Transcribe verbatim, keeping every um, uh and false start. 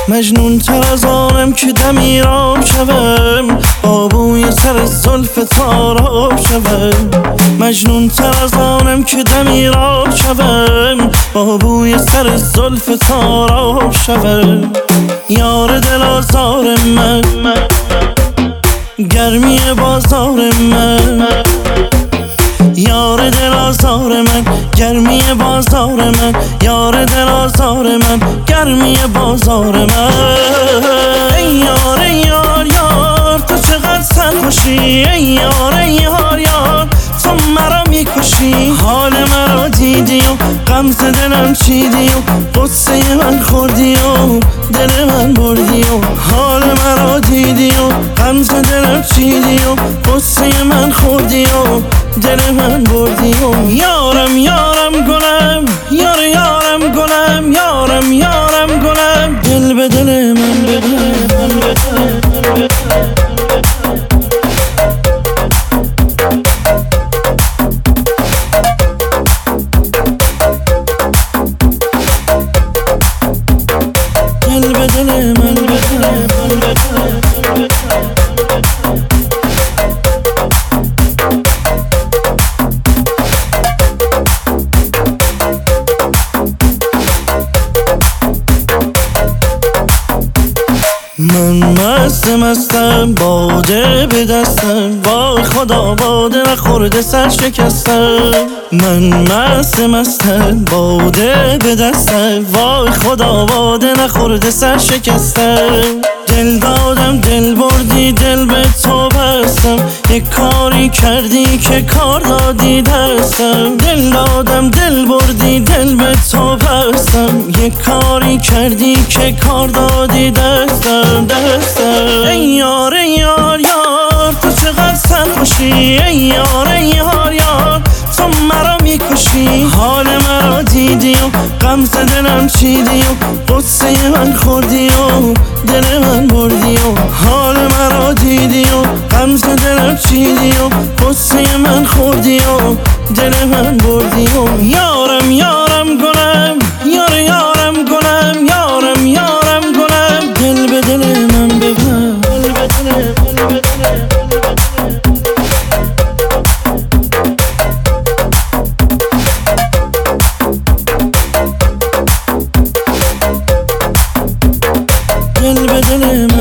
مجنون تر از آنم که دمیراب شوم، با بوی سر زلف تاراب شوم. مجنون تر از آنم که دمیراب شوم، با بوی سر زلف تاراب شوم. یار دل آزار من، گرمی بازار من. یار دل آزار من، گرمی بازار من. یار دل آزار من، گرمی بازار من. ای یار ای یار یار تو چقدر سرخوشی. ای یار ای یار یار تو مرا میکشی. حال مرا دیدی و غمزه دلم چیدی و قصه من خوردی و دل من بردی و حال مرا دیدی و غمزه دلم چیدی و قصه من خوردی و دل من بردی و یارم یارم گلم، یار یارم گلم، یارم یارم گلم. دل به دل من بده، من بده، من بده. دل به دل من بده، من بده. من مست مستم باده به دستم، وای خدا باده نخورده سر شکستم. من مست مستم باده به دستم، وای خدا باده نخورده سر شکستم. دل دادم دل بردی دل به تو بستم، یک کاری کردی که کار دادی دستم. دل دادم دل بردی دل به تو بستم، یک کاری کردی که کار دادی دستم دستم. ای یار ای یار یار تو چقدر سرخوشی. ای یار ای یار یار تو مرا میکشی. حال مرا دیدی و غمزه دلم چیدی و قصه من خوردی و دل من بردی و حال مرا دیدی و غمزه دلم چیدی و قصه من خوردی و دل من بردی و یارم یارم گلم، یار یارم گلم، یارم یارم گلم. دل به دل من ببر، دل به دل من ببر. دل به دل من